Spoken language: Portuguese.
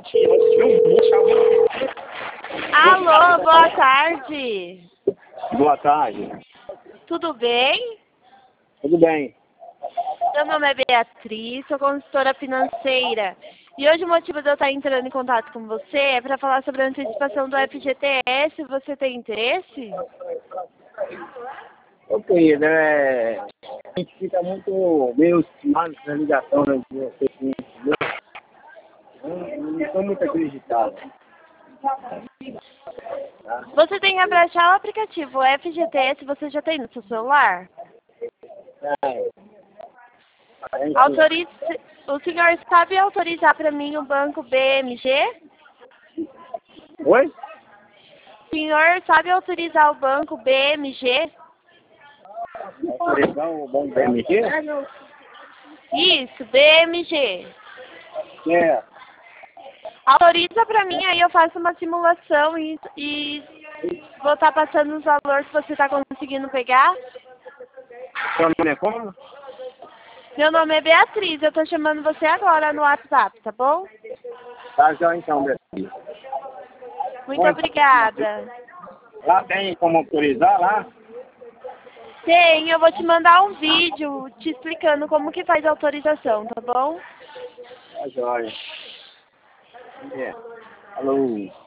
Alô, boa tarde. Boa tarde. Tudo bem? Tudo bem. Meu nome é Beatriz, sou consultora financeira. E hoje o motivo de eu estar entrando em contato com você é para falar sobre a antecipação do FGTS. Você tem interesse? Ô, querida, a gente fica muito meio estimado na ligação, né, de você, entendeu? Não estou muito acreditado. Tá? Você tem que baixar o aplicativo FGTS, você já tem no seu celular? É, Autorize, o senhor sabe autorizar para mim o banco BMG? Oi? O senhor sabe autorizar o banco BMG? Autorizar o Banco BMG? Isso, BMG. É. Autoriza para mim, aí eu faço uma simulação e vou estar passando os valores que você está conseguindo pegar. Seu nome é como? Meu nome é Beatriz, eu estou chamando você agora no WhatsApp, tá bom? Tá, já então, Beatriz. Muito obrigada. Lá tem como autorizar lá? Tem, eu vou te mandar um vídeo te explicando como que faz a autorização, tá bom? Tá joia. É. Alô.